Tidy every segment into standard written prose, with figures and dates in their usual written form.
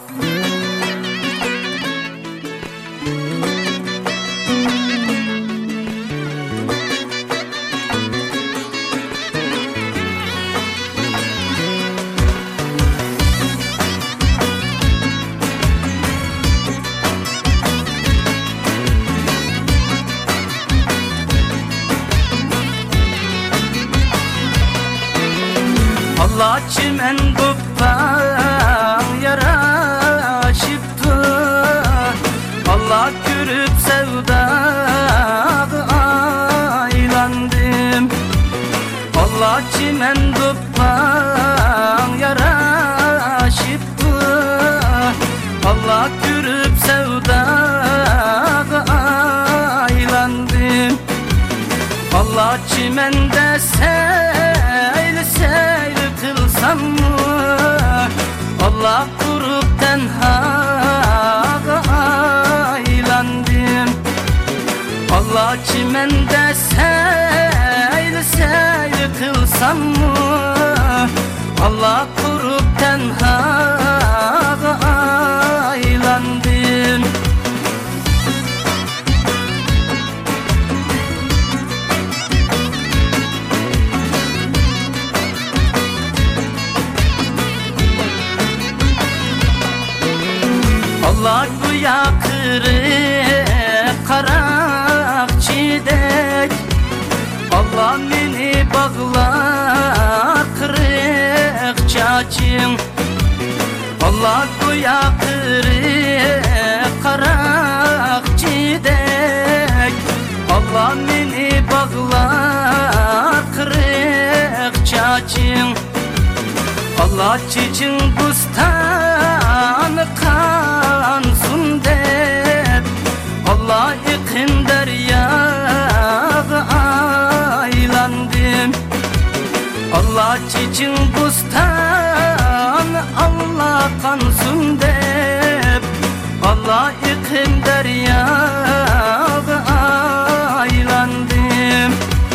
Allah çimen koptan yaraşıptı, Allah görüp sevdağı aylandım. Allah çimen koptan yaraşıptı, Allah görüp sevdağı aylandım. Allah çimende seyli seyli kılsam mı, Allah kurup tenhaga aylandım. Allah çimende seyli seyli kılsam mı, Allah kurup tenhaga aylandım. Allah bu yakırık karak çiğdek, Allah beni bağlar kırık çaçım. Allah bu yakırık karak çiğdek, Allah beni bağlar kırık çaçım. Allah çiçin bustanı kansın dep, Allah yıkın deryağı aylandım. Allah çiçin bustanı Allah kansın dep, Allah yıkın deryağı aylandım.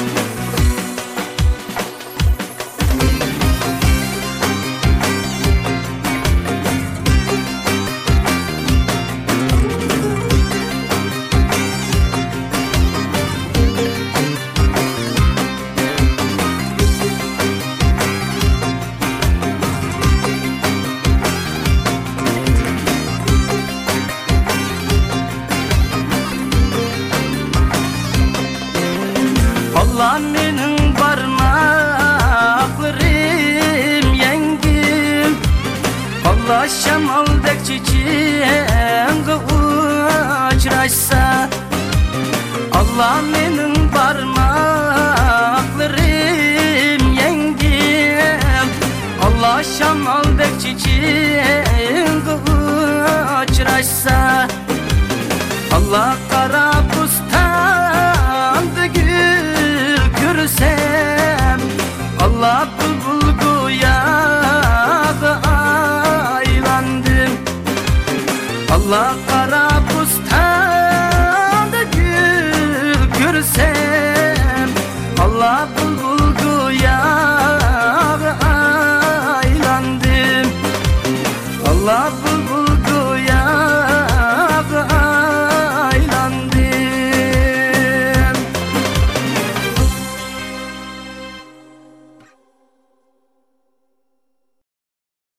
Allah benim parmaklarım yengim, Allah şamaldek çiçeğimde uçraşsa. Allah benim parmaklarım yengim, Allah şamaldek çiçeğimde uçraşsa. Allah kara busta